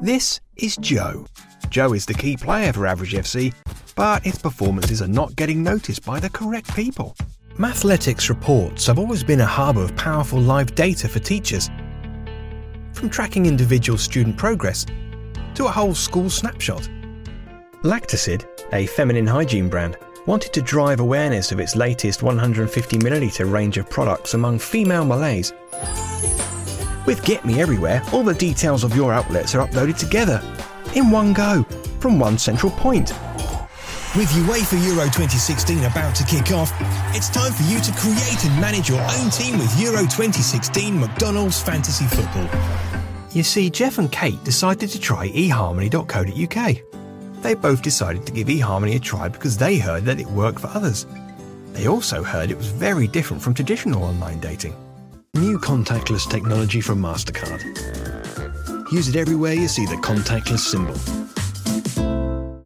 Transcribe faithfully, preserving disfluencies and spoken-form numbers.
This is Joe. Joe is the key player for Average F C, but its performances are not getting noticed by the correct people. Mathletics reports have always been a hub of powerful live data for teachers. From tracking individual student progress to a whole school snapshot. Lactacid, a feminine hygiene brand, wanted to drive awareness of its latest one hundred fifty milliliter range of products among female Malays. With Get Me Everywhere, all the details of your outlets are uploaded together, in one go, from one central point. With UEFA Euro twenty sixteen about to kick off, it's time for you to create and manage your own team with Euro twenty sixteen McDonald's Fantasy Football. You see, Jeff and Kate decided to try e harmony dot co dot U K. They both decided to give eHarmony a try because they heard that it worked for others. They also heard it was very different from traditional online dating. New contactless technology from MasterCard. Use it everywhere you see the contactless symbol.